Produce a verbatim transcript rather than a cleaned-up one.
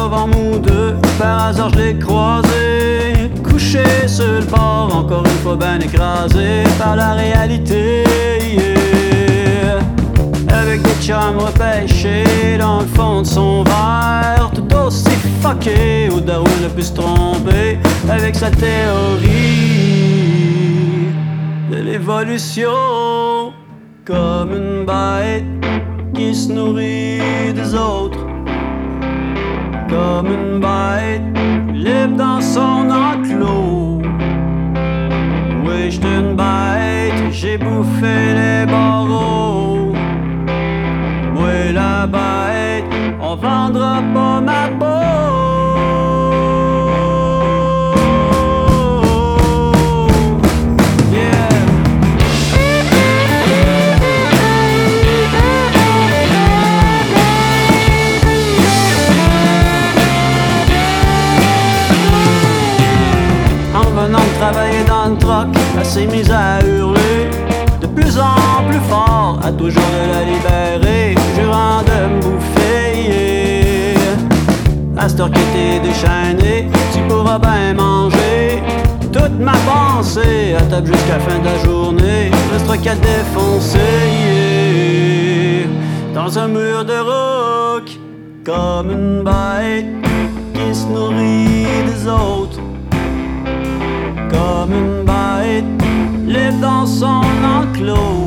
novembre ou deux, par hasard je l'ai croisé, couché sur le bord, encore une fois ben écrasé par la réalité, yeah. Avec des chums repêchés dans le fond de son verre, tout aussi fucké où Darwin a pu se tromper avec sa théorie de l'évolution, comme une bête qui se nourrit des autres, comme une bête libre dans son enclos. Oui, j'suis une bête, j'ai bouffé les barreaux. Oui, la bête, on vendra pas ma peau. Travailler dans le troc, elle s'est mise à hurler de plus en plus fort, à toujours de la libérer, jurant de me bouffer, yeah. À cette heure que t'es déchaîné, tu pourras bien manger toute ma pensée, à table jusqu'à la fin de la journée, restera qu'à défoncer, yeah. Dans un mur de roc, comme une bête qui se nourrit des autres, comme une bête libre dans son enclos.